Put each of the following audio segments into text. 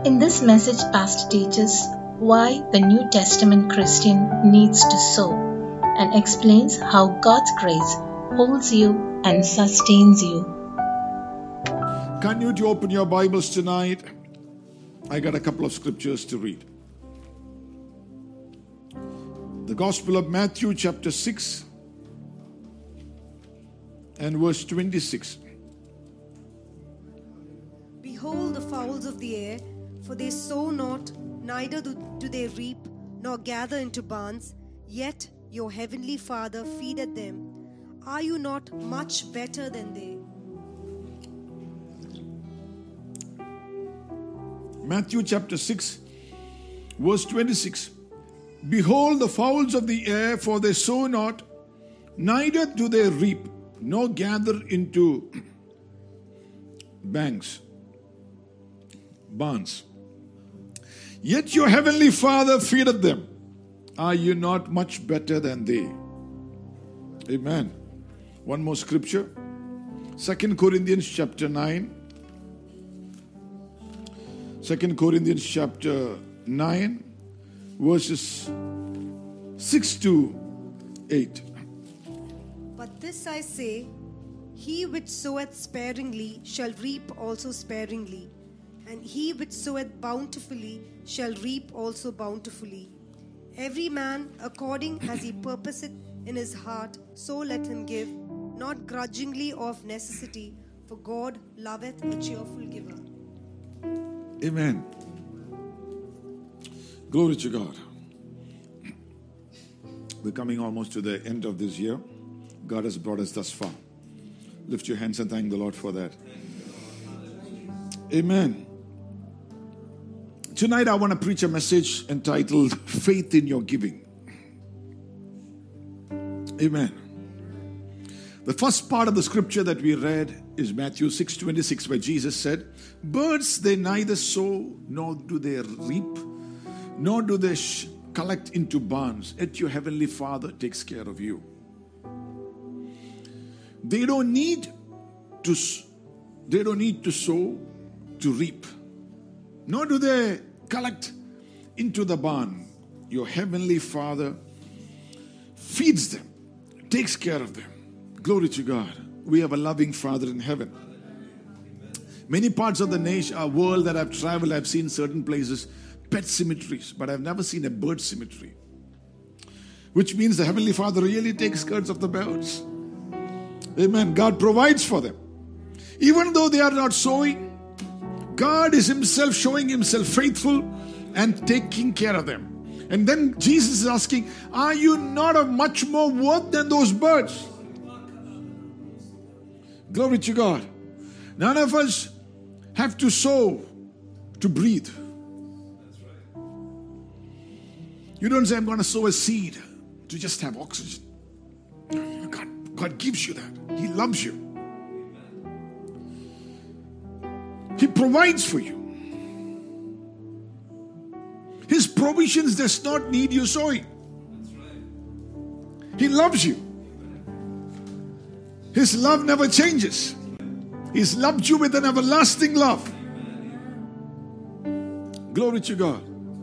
In this message, Pastor teaches why the New Testament Christian needs to sow and explains how God's grace holds you and sustains you. Can you open your Bibles tonight? I got a couple of scriptures to read. The Gospel of Matthew chapter 6 and verse 26. Behold the fowls of the air, for they sow not, neither do they reap, nor gather into barns, yet your heavenly Father feedeth them. Are you not much better than they? Matthew chapter 6, verse 26. Behold the fowls of the air, for they sow not, neither do they reap, nor gather into barns. Yet your heavenly Father feedeth them. Are you not much better than they? Amen. One more scripture. 2 Corinthians chapter 9. 2 Corinthians chapter 9, verses 6 to 8. But this I say, he which soweth sparingly shall reap also sparingly, and he which soweth bountifully shall reap also bountifully. Every man according as he purposeth in his heart, so let him give, not grudgingly or of necessity, for God loveth a cheerful giver. Amen. Glory to God. We're coming almost to the end of this year. God has brought us thus far. Lift your hands and thank the Lord for that. Amen. Tonight I want to preach a message entitled Faith in Your Giving. Amen. The first part of the scripture that we read is Matthew 6:26, where Jesus said, birds they neither sow nor do they reap, nor do they collect into barns, yet your heavenly Father takes care of you. They don't need to sow to reap, nor do they collect into the barn. Your heavenly Father feeds them, takes care of them. Glory to God. We have a loving Father in heaven. Many parts of the nation, our world that I've traveled, I've seen certain places, pet cemeteries, but I've never seen a bird cemetery. Which means the Heavenly Father really takes care of the birds. Amen. God provides for them. Even though they are not sowing, God is Himself showing Himself faithful and taking care of them. And then Jesus is asking, are you not of much more worth than those birds? Glory to God. None of us have to sow to breathe. You don't say, I'm going to sow a seed to just have oxygen. God gives you that. He loves you. He provides for you. His provisions does not need you sowing. He loves you. His love never changes. He's loved you with an everlasting love. Glory to God.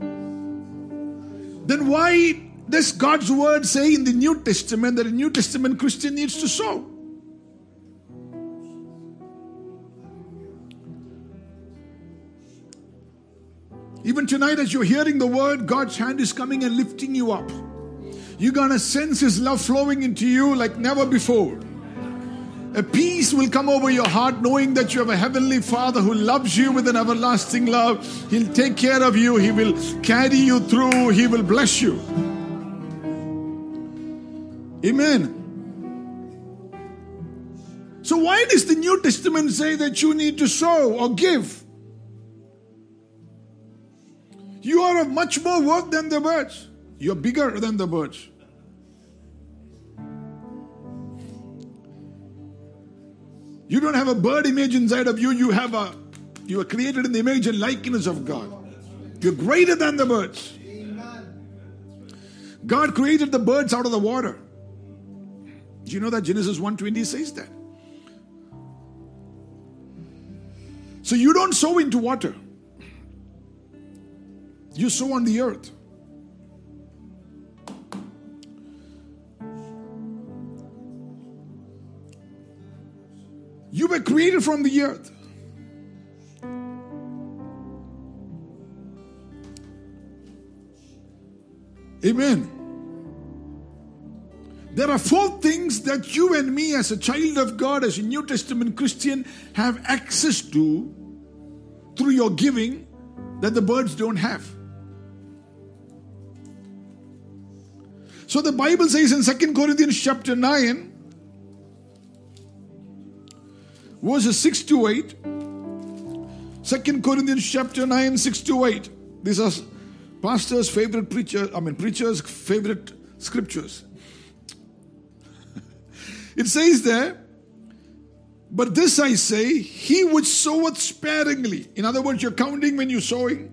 Then why does God's word say in the New Testament that a New Testament Christian needs to sow? Even tonight as you're hearing the word, God's hand is coming and lifting you up. You're going to sense His love flowing into you like never before. A peace will come over your heart knowing that you have a heavenly Father who loves you with an everlasting love. He'll take care of you. He will carry you through. He will bless you. Amen. So why does the New Testament say that you need to sow or give? You are of much more worth than the birds. You're bigger than the birds. You don't have a bird image inside of you. You are created in the image and likeness of God. You're greater than the birds. God created the birds out of the water. Do you know that Genesis 1:20 says that? So you don't sow into water. You sow on the earth. You were created from the earth. Amen. There are 4 things that you and me as a child of God, as a New Testament Christian, have access to through your giving that the birds don't have. So the Bible says in 2 Corinthians chapter 9, verses 6 to 8. 2 Corinthians chapter 9, 6 to 8. These are pastor's favorite preacher's favorite scriptures. It says there, but this I say, he which soweth sparingly. In other words, you're counting when you're sowing.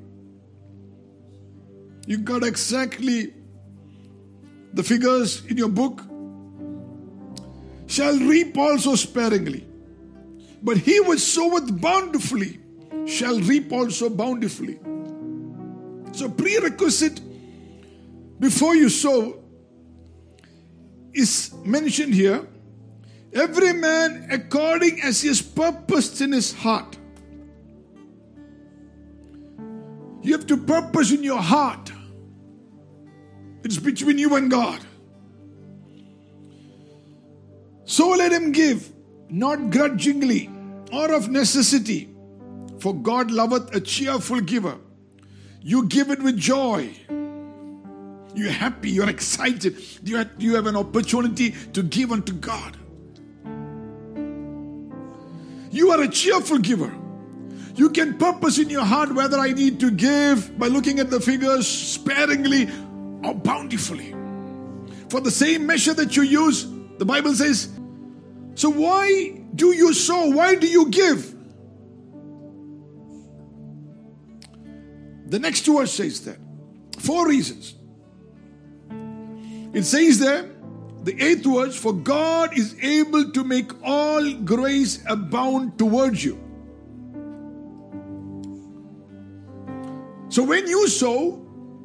You got exactly the figures in your book. Shall reap also sparingly. But he which soweth bountifully shall reap also bountifully. So prerequisite before you sow is mentioned here. Every man according as he has purposed in his heart. You have to purpose in your heart. It's between you and God. So let him give, not grudgingly or of necessity, for God loveth a cheerful giver. You give it with joy. You're happy, you're excited. You have an opportunity to give unto God. You are a cheerful giver. You can purpose in your heart whether I need to give by looking at the figures sparingly or bountifully. For the same measure that you use, the Bible says, so why do you sow? Why do you give? The next verse says that. 4 reasons. It says there, the 8th verse, for God is able to make all grace abound towards you. So when you sow,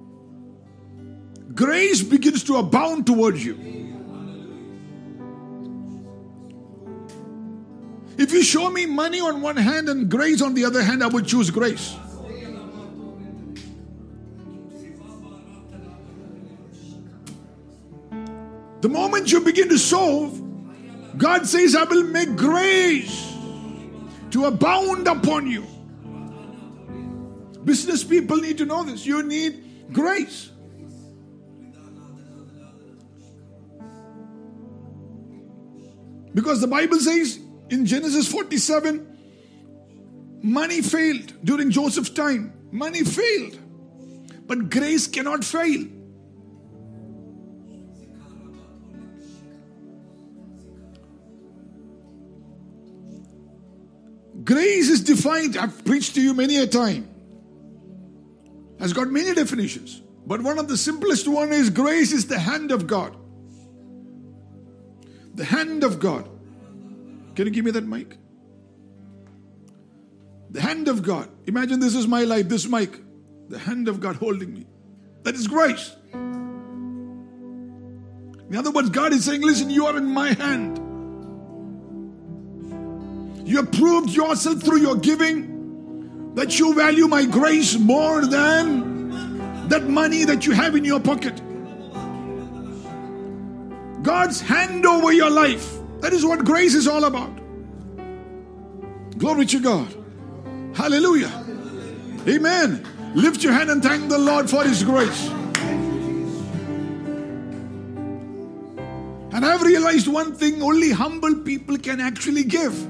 grace begins to abound towards you. If you show me money on one hand and grace on the other hand, I would choose grace. The moment you begin to sow, God says, I will make grace to abound upon you. Business people need to know this. You need grace. Because the Bible says in Genesis 47, money failed during Joseph's time. Money failed. But grace cannot fail. Grace is defined, I've preached to you many a time, has got many definitions. But one of the simplest one is grace is the hand of God. The hand of God. Can you give me that mic? The hand of God. Imagine this is my life, this mic. The hand of God holding me. That is grace. In other words, God is saying, listen, you are in my hand. You have proved yourself through your giving that you value my grace more than that money that you have in your pocket. God's hand over your life. That is what grace is all about. Glory to God. Hallelujah. Amen. Lift your hand and thank the Lord for His grace. And I've realized one thing, only humble people can actually give.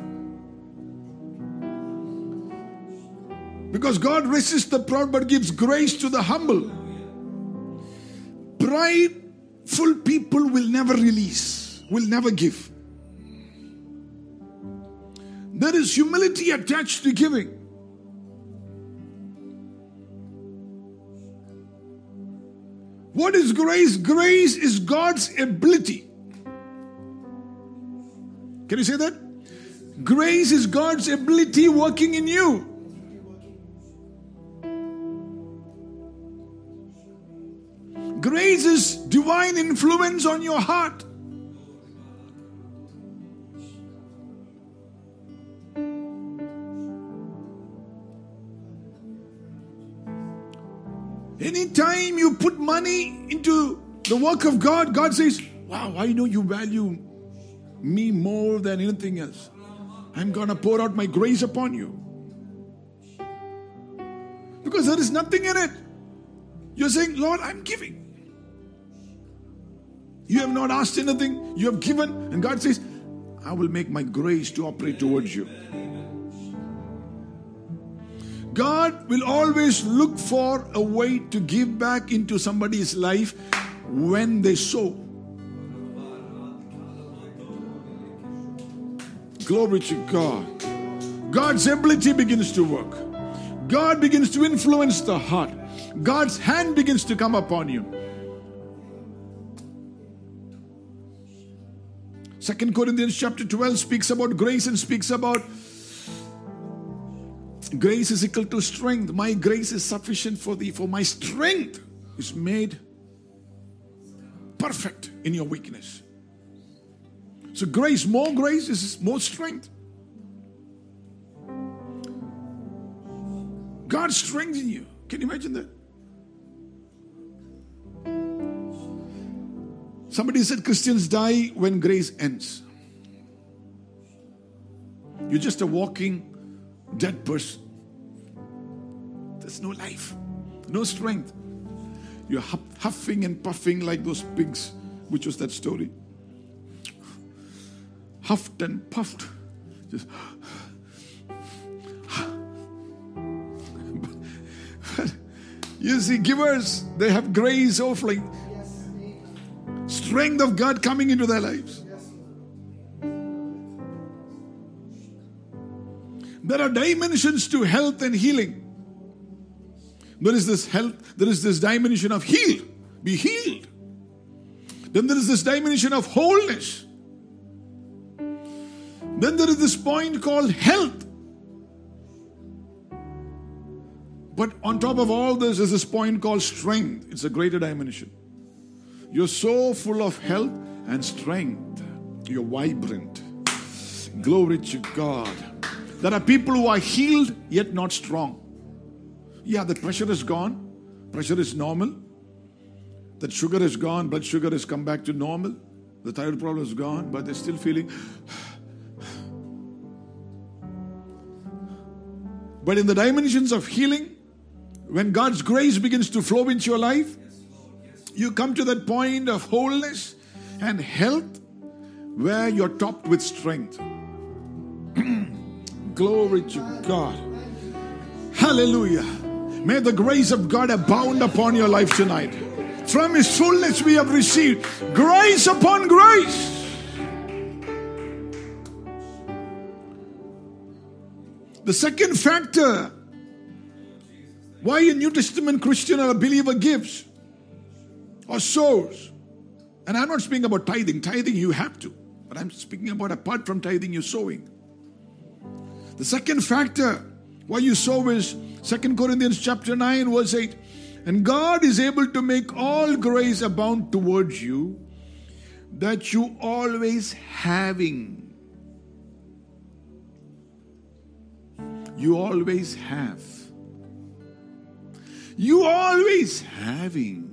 Because God resists the proud but gives grace to the humble. Prideful people will never release, will never give. There is humility attached to giving. What is grace? Grace is God's ability. Can you say that? Grace is God's ability working in you. Grace is divine influence on your heart. Anytime you put money into the work of God, God says, wow, I know you value me more than anything else. I'm going to pour out my grace upon you. Because there is nothing in it. You're saying, Lord, I'm giving. You have not asked anything. You have given. And God says, I will make my grace to operate towards you. God will always look for a way to give back into somebody's life when they sow. Glory to God. God's ability begins to work. God begins to influence the heart. God's hand begins to come upon you. 2 Corinthians chapter 12 speaks about grace and speaks about grace is equal to strength. My grace is sufficient for thee, for my strength is made perfect in your weakness. So grace is more strength. God strengthens you. Can you imagine that? Somebody said Christians die when grace ends. You're just a walking dead person. There's no life, no strength. You're huffing and puffing like those pigs, which was that story. Huffed and puffed. Just you see, givers, they have grace overflowing. Strength of God coming into their lives. There are dimensions to health and healing. There is this health, there is this dimension of heal, be healed. Then there is this dimension of wholeness. Then there is this point called health. But on top of all this is this point called strength. It's a greater dimension. You're so full of health and strength. You're vibrant. Glory to God. There are people who are healed yet not strong. Yeah, the pressure is gone. Pressure is normal. That sugar is gone. Blood sugar has come back to normal. The thyroid problem is gone, but they're still feeling. But in the dimensions of healing, when God's grace begins to flow into your life, you come to that point of wholeness and health where you're topped with strength. Glory to God. Hallelujah. May the grace of God abound upon your life tonight. From His fullness we have received grace upon grace. The second factor why a New Testament Christian or a believer gives or sows. And I'm not speaking about tithing. Tithing you have to. But I'm speaking about apart from tithing, you're sowing. The second factor why you sow is 2 Corinthians chapter 9 verse 8. And God is able to make all grace abound towards you, that you always having. You always have. You always having.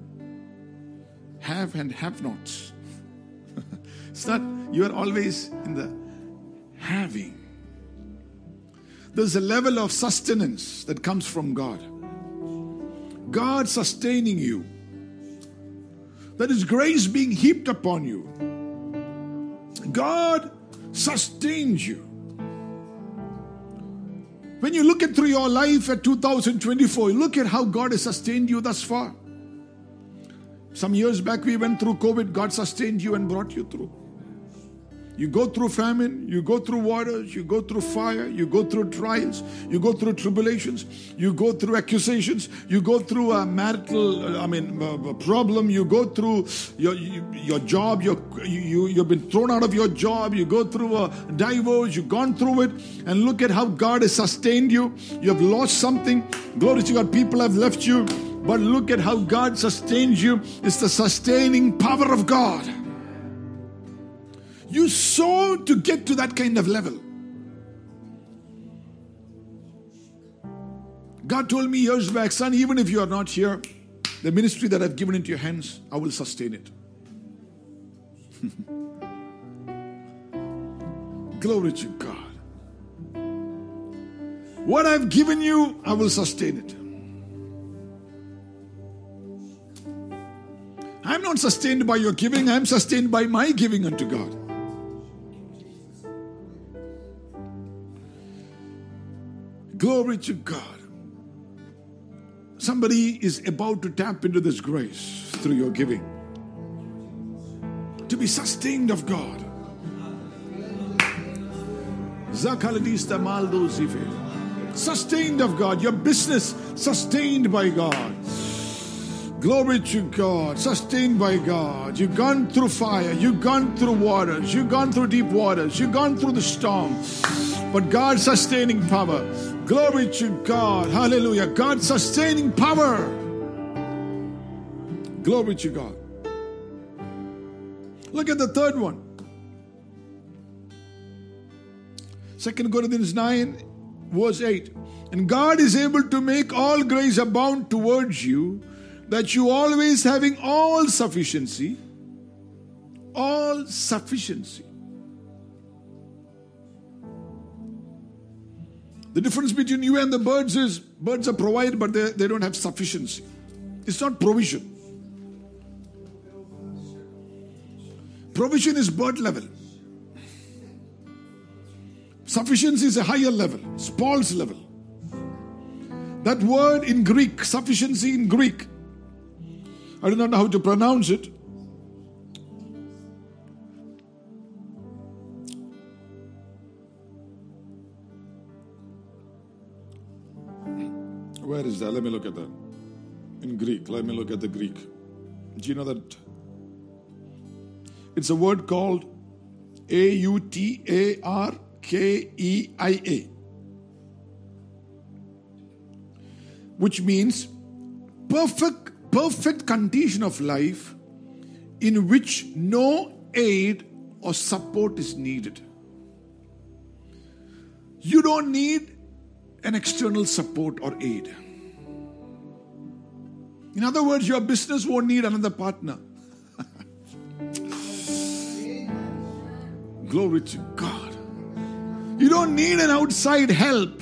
Have and have nots. It's not, you are always in the having. There's a level of sustenance that comes from God. God sustaining you. That is grace being heaped upon you. God sustains you. When you look at through your life at 2024, look at how God has sustained you thus far. Some years back we went through COVID. God sustained you and brought you through. You go through famine, you go through waters, you go through fire, you go through trials, you go through tribulations, you go through accusations, you go through a marital problem, you go through your job, you've been thrown out of your job, you go through a divorce, you've gone through it, and look at how God has sustained you. You have lost something. Glory to God, people have left you. But look at how God sustains you. It's the sustaining power of God. You sow to get to that kind of level. God told me years back, son, even if you are not here, the ministry that I've given into your hands, I will sustain it. Glory to God. What I've given you, I will sustain it. I'm not sustained by your giving, I'm sustained by my giving unto God. Glory to God. Somebody is about to tap into this grace through your giving. To be sustained of God. Sustained of God. Your business sustained by God. Glory to God. Sustained by God. You've gone through fire. You've gone through waters. You've gone through deep waters. You've gone through the storm. But God's sustaining power. Glory to God. Hallelujah. God's sustaining power. Glory to God. Look at the third one. 2 Corinthians 9 verse 8. And God is able to make all grace abound towards you, that you always having all sufficiency. All sufficiency. The difference between you and the birds is birds are provided, but they don't have sufficiency. It's not provision. Provision is bird level. Sufficiency is a higher level. It's Paul's level. That word in Greek, sufficiency in Greek, I do not know how to pronounce it. Where is that? Let me look at that. In Greek, let me look at the Greek. Do you know that? It's a word called Autarkeia, which means perfect condition of life in which no aid or support is needed. You don't need an external support or aid. In other words, your business won't need another partner. Glory to God. You don't need an outside help.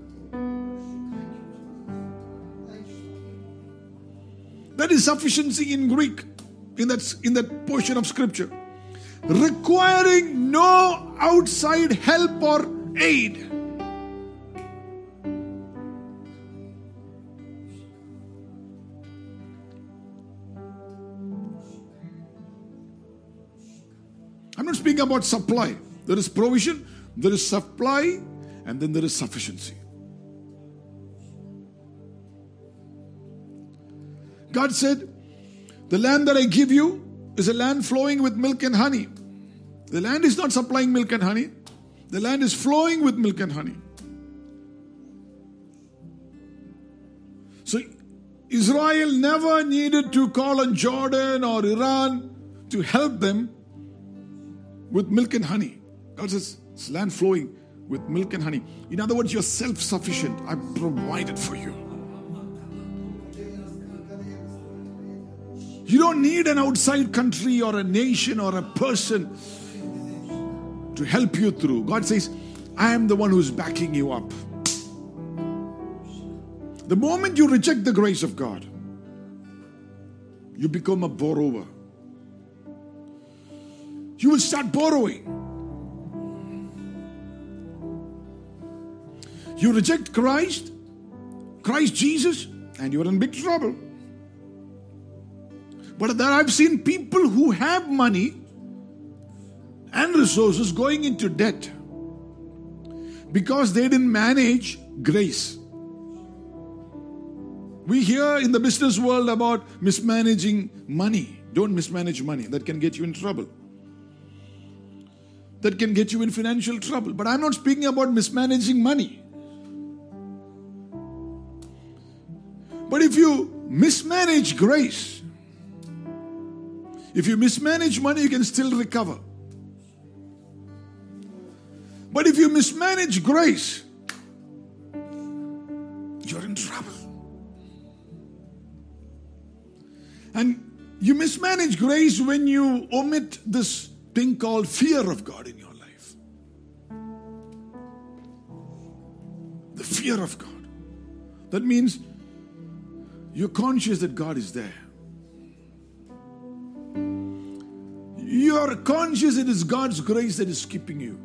That is sufficiency in Greek, in that portion of scripture. Requiring no outside help or aid. I'm not speaking about supply. There is provision, there is supply, and then there is sufficiency. God said, the land that I give you is a land flowing with milk and honey. The land is not supplying milk and honey. The land is flowing with milk and honey. So Israel never needed to call on Jordan or Iran to help them with milk and honey. God says, it's land flowing with milk and honey. In other words, you're self-sufficient. I provided for you. You don't need an outside country or a nation or a person to help you through. God says, I am the one who's backing you up. The moment you reject the grace of God, you become a borrower. You will start borrowing. You reject Christ Jesus, and you're in big trouble. But there I've seen people who have money and resources going into debt because they didn't manage grace. We hear in the business world about mismanaging money. Don't mismanage money. That can get you in trouble. That can get you in financial trouble. But I'm not speaking about mismanaging money. But if you mismanage grace. If you mismanage money, you can still recover. But if you mismanage grace, you're in trouble. And you mismanage grace when you omit this thing called fear of God in your life. The fear of God. That means you're conscious that God is there. You're conscious it is God's grace that is keeping you.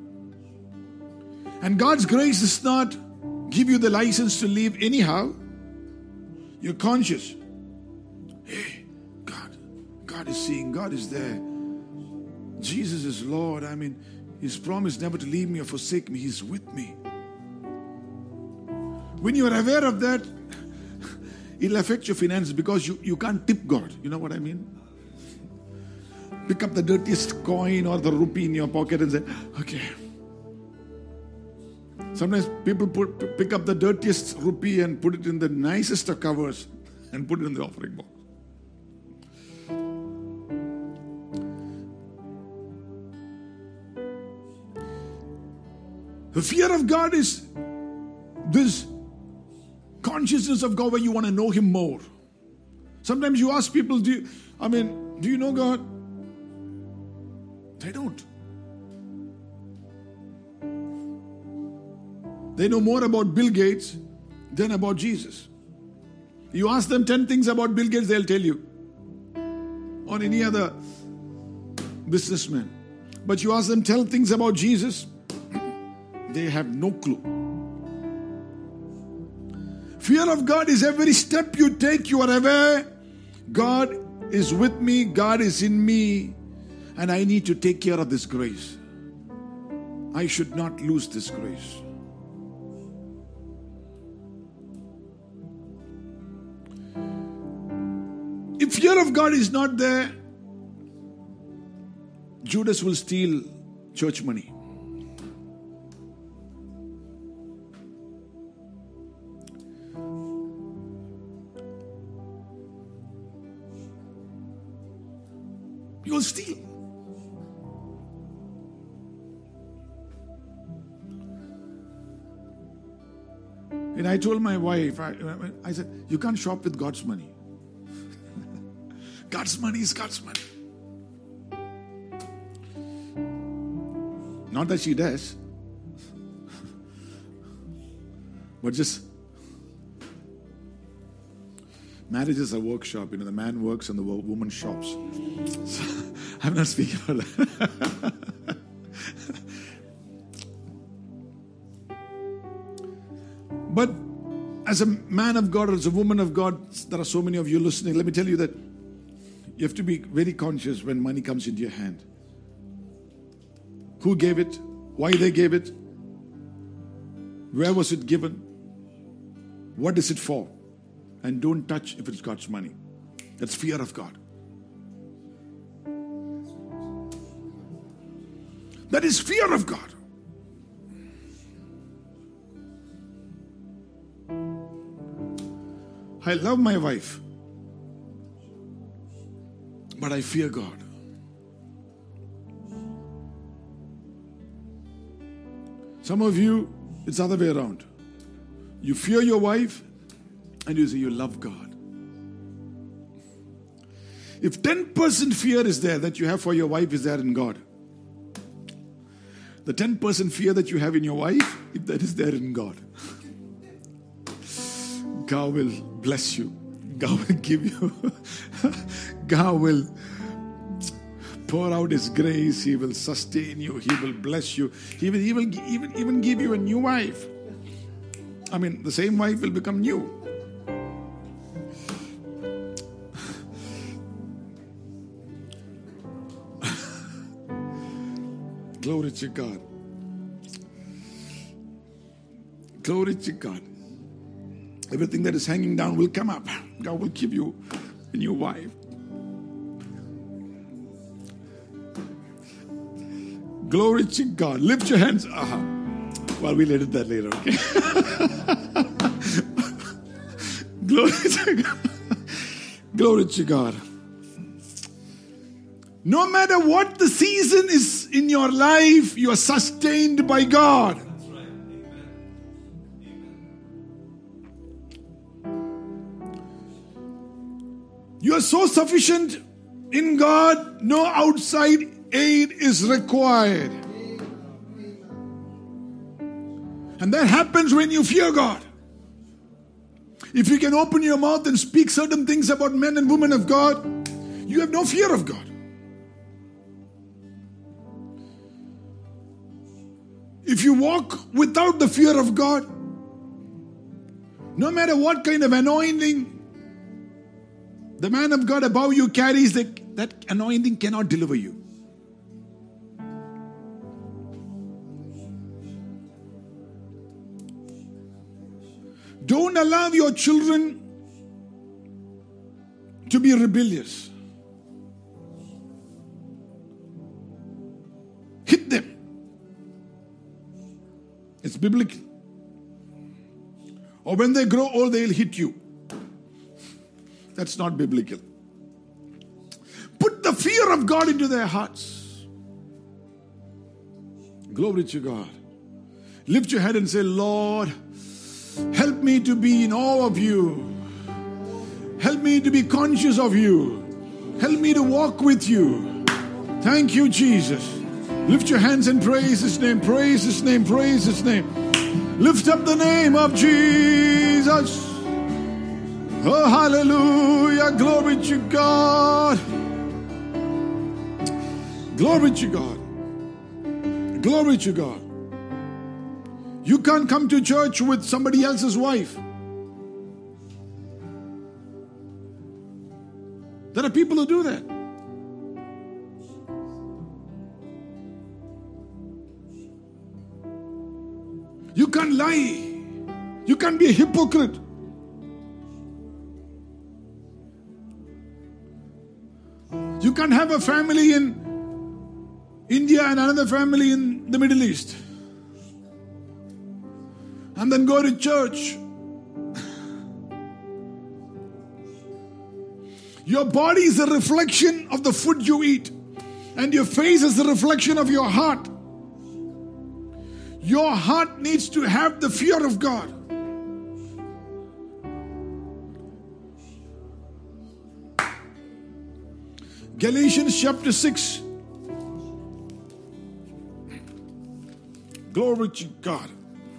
And God's grace does not give you the license to live anyhow. You're conscious. Hey, God is seeing, God is there. Jesus is Lord. I mean, His promise never to leave me or forsake me. He's with me. When you are aware of that, it'll affect your finances because you can't tip God. You know what I mean? Pick up the dirtiest coin or the rupee in your pocket and say, okay. Sometimes people pick up the dirtiest rupee and put it in the nicest of covers and put it in the offering box. The fear of God is this consciousness of God where you want to know Him more. Sometimes you ask people, do you know God? They don't. They know more about Bill Gates than about Jesus. You ask them 10 things about Bill Gates, they'll tell you. Or any other businessman. But you ask them 10 things about Jesus, they have no clue. Fear of God is every step you take, you are aware. God is with me, God is in me, and I need to take care of this grace. I should not lose this grace. If fear of God is not there, Judas will steal church money. He will steal. And I told my wife, I said, you can't shop with God's money. God's money is God's money. Not that she does. But just, marriage is a workshop. The man works and the woman shops. So, I'm not speaking about that. But as a man of God or as a woman of God, there are so many of you listening. Let me tell you that you have to be very conscious when money comes into your hand. Who gave it? Why they gave it? Where was it given? What is it for? And don't touch if it's God's money. That's fear of God. That is fear of God. I love my wife, but I fear God. Some of you, it's the other way around. You fear your wife and you say you love God. If 10% fear is there that you have for your wife is there in God, the 10% fear that you have in your wife, if that is there in God, God will bless you. God will give you. God will pour out His grace. He will sustain you. He will bless you. He will even give you a new wife. The same wife will become new. Glory to God. Glory to God. Everything that is hanging down will come up. God will give you a new wife. Glory to God. Lift your hands. Well, we'll edit that later, okay? Glory to God. Glory to God. No matter what the season is in your life, you are sustained by God. That's right. Amen. You are so sufficient in God, no outside aid is required. And that happens when you fear God. If you can open your mouth and speak certain things about men and women of God, you have no fear of God. If you walk without the fear of God, no matter what kind of anointing the man of God above you carries, that anointing cannot deliver you. Don't allow your children to be rebellious. Hit them. It's biblical. Or when they grow old, they'll hit you. That's not biblical. Put the fear of God into their hearts. Glory to God. Lift your head and say, Lord, help me to be in awe of you. Help me to be conscious of you. Help me to walk with you. Thank you, Jesus. Lift your hands and praise His name. Praise His name. Praise His name. Lift up the name of Jesus. Oh, hallelujah. Glory to God. Glory to God. Glory to God. You can't come to church with somebody else's wife. There are people who do that. You can't lie. You can't be a hypocrite. You can't have a family in India and another family in the Middle East. And then go to church. Your body is a reflection of the food you eat. And your face is a reflection of your heart. Your heart needs to have the fear of God. Galatians chapter 6. Glory to God.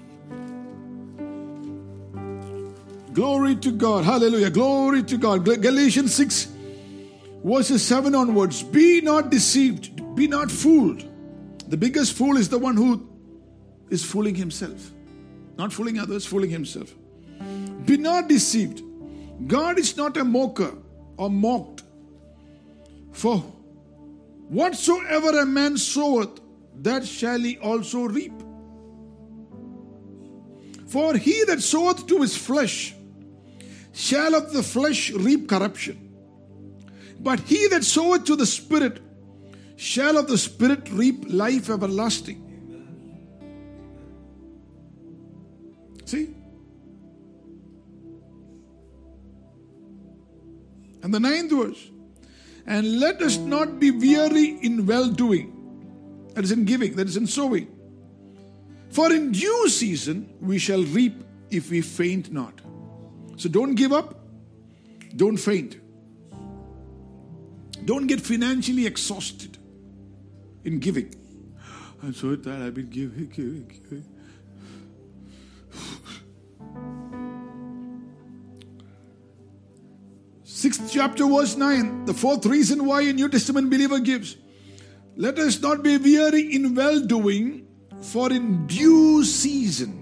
Glory to God. Hallelujah. Glory to God. Galatians 6 verses 7 onwards. Be not deceived. Be not fooled. The biggest fool is the one who is fooling himself. Not fooling others, fooling himself. Be not deceived. God is not a mocker or mocked. For whatsoever a man soweth, that shall he also reap. For he that soweth to his flesh shall of the flesh reap corruption. But he that soweth to the Spirit shall of the Spirit reap life everlasting. See? And the 9th verse. And let us not be weary in well-doing. That is in giving, that is in sowing. For in due season we shall reap if we faint not. So don't give up. Don't faint. Don't get financially exhausted in giving. I'm so tired, I've been giving. 6th chapter verse 9, the 4th reason why a New Testament believer gives. Let us not be weary in well-doing, for in due season.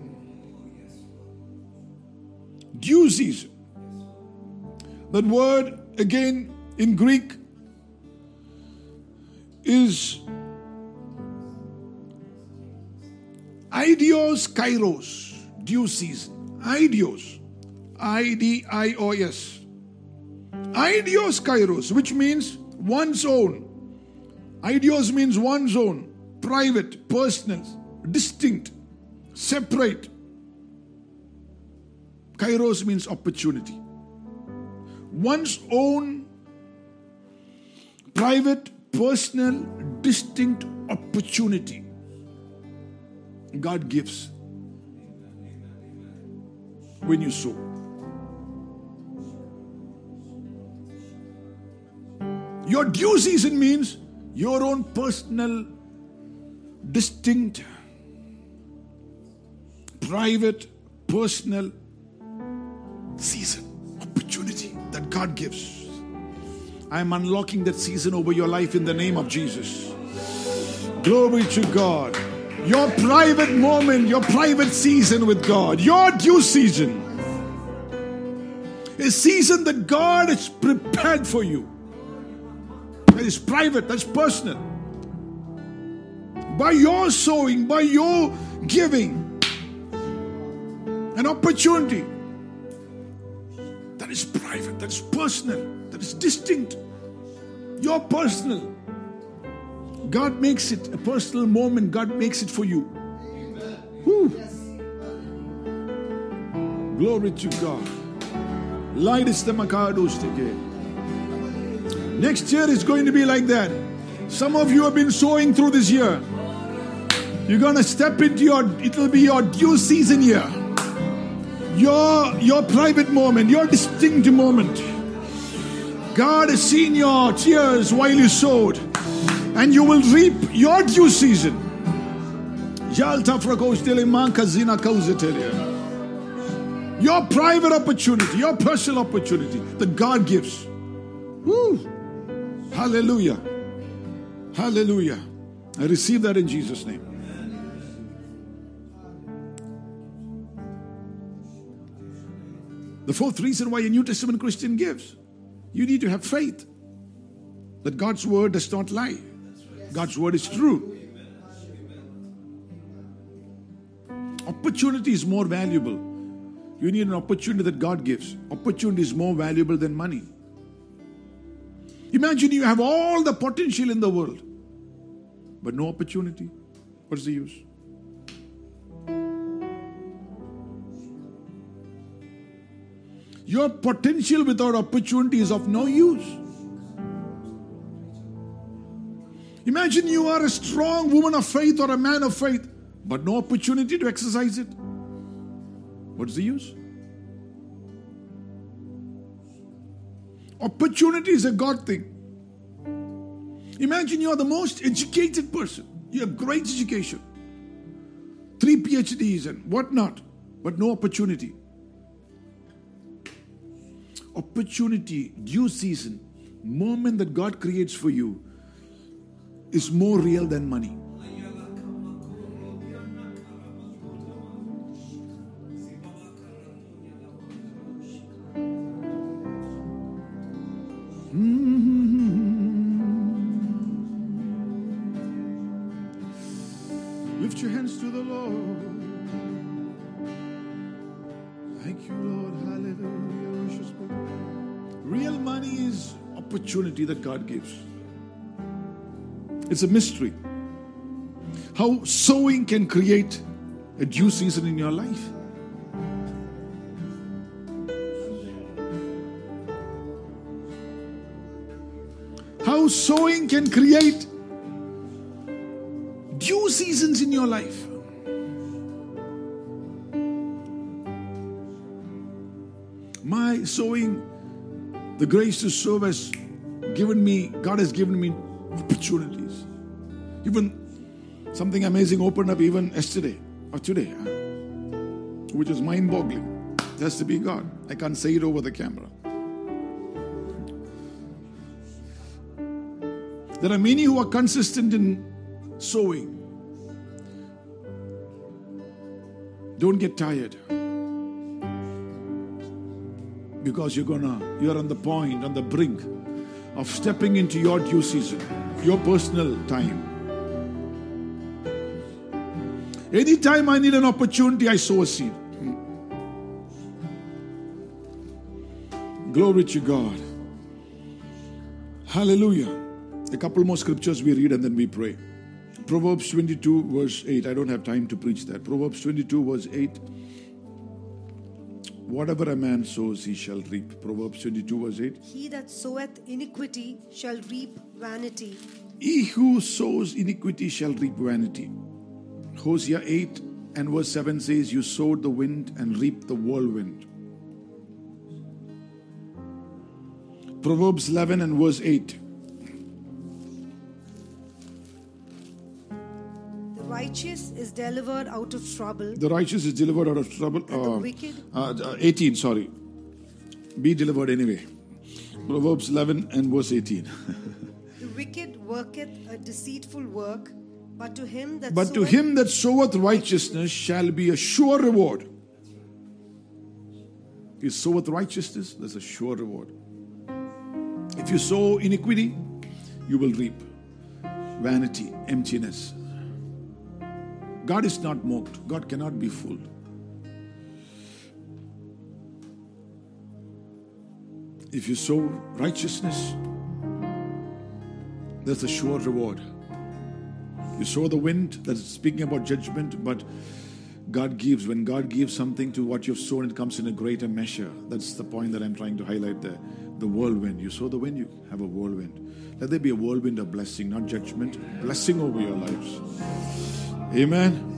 Due season. That word again in Greek is idios kairos. Due season. Idios. I-D-I-O-S. Idios kairos, which means one's own. Idios means one's own. Private, personal, distinct, separate. Kairos means opportunity. one's own private, personal, distinct opportunity God gives when you sow. Your due season means your own personal, distinct, private, personal season, opportunity that God gives. I am unlocking that season over your life in the name of Jesus. Glory to God. Your private moment, your private season with God, your due season, a season that God has prepared for you. That is private, that's personal. By your sowing, by your giving, an opportunity that is private, that is personal, that is distinct. Your personal. God makes it a personal moment. God makes it for you. Woo. Glory to God. Light is the Makados again. Next year is going to be like that. Some of you have been sowing through this year. You're going to step into it'll be your due season year. Your private moment, your distinct moment. God has seen your tears while you sowed, and you will reap your due season. Your private opportunity, your personal opportunity that God gives. Woo. Hallelujah. Hallelujah. I receive that in Jesus' name. The fourth reason why a New Testament Christian gives, you need to have faith that God's word does not lie. God's word is true. Opportunity is more valuable. You need an opportunity that God gives. Opportunity is more valuable than money. Imagine you have all the potential in the world, but no opportunity. What's the use? Your potential without opportunity is of no use. Imagine you are a strong woman of faith or a man of faith, but no opportunity to exercise it. What's the use? Opportunity is a God thing. Imagine you are the most educated person. You have great education, 3 PhDs and whatnot, but no opportunity. Opportunity, due season, moment that God creates for you is more real than money. Lift your hands to the Lord. Thank you, Lord. Hallelujah. Real money is opportunity that God gives. It's a mystery. How sowing can create a due season in your life. How sowing can create due seasons in your life. My sowing, the grace to sow has given me, God has given me opportunities. Even something amazing opened up even yesterday or today, which is mind-boggling. It has to be God. I can't say it over the camera. There are many who are consistent in sowing. Don't get tired. Because you're on the point, on the brink of stepping into your due season, your personal time. Anytime I need an opportunity, I sow a seed. Glory to God. Hallelujah. A couple more scriptures we read and then we pray. Proverbs 22 verse 8. I don't have time to preach that. Proverbs 22 verse 8. whatever a man sows, he shall reap. Proverbs 22 verse 8. He that soweth iniquity shall reap vanity. He who sows iniquity shall reap vanity. Hosea 8 and verse 7 says, you sowed the wind and reaped the whirlwind. Proverbs 11 and verse 8. The righteous is delivered out of trouble. The righteous is delivered out of trouble. And the wicked. 18, sorry. Be delivered anyway. Proverbs 11 and verse 18. The wicked worketh a deceitful work, but to him that soweth righteousness shall be a sure reward. If you soweth righteousness, there's a sure reward. If you sow iniquity, you will reap vanity, emptiness. God is not mocked. God cannot be fooled. If you sow righteousness, there's a sure reward. You sow the wind, that's speaking about judgment, but God gives. When God gives something to what you've sown, it comes in a greater measure. That's the point that I'm trying to highlight there. The whirlwind. You sow the wind, you have a whirlwind. Let there be a whirlwind of blessing, not judgment. Blessing over your lives. Amen.